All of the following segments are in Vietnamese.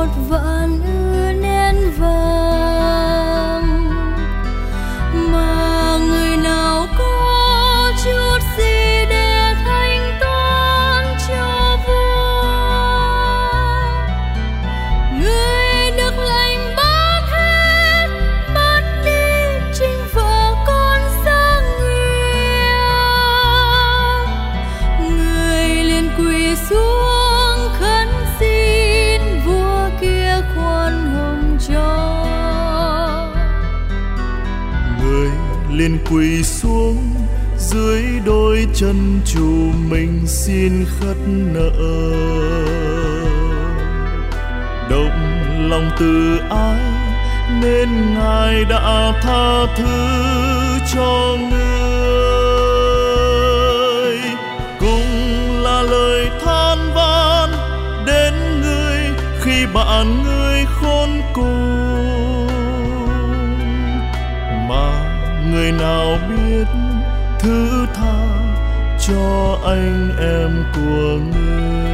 vạn ư nén vàng, mà người nào có chút gì để thanh toán cho vua, người được lệnh bán hết, bắt đi chinh vợ con sang nguyện, người liền quỳ xuống khấn xin vua kia khoan hồng cho. Người liền quỳ xuống dưới đôi chân chủ mình xin khất nợ, động lòng từ ái nên Ngài đã tha thứ cho người, cũng là lời than van đến người khi bạn người khốn cùng, mà người nào biết thứ tha cho anh em của người.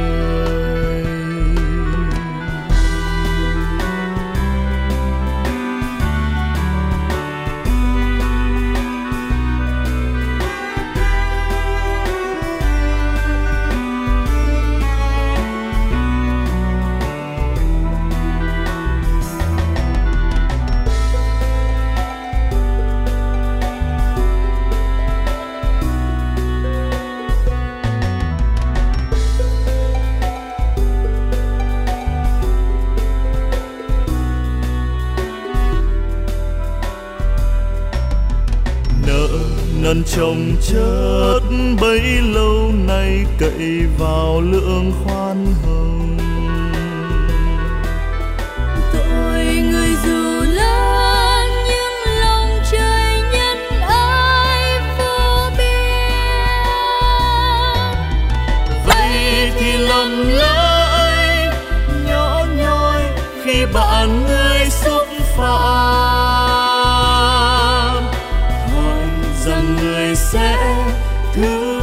Nợ chồng chất bấy lâu nay cậy vào lượng khoan hồng, tội người dù lớn nhưng lòng trời nhân ái vô biên. Vậy thì lầm lỡ nhỏ nhoi khi bạn người xúc phạm, hỏi rằng người sẽ thứ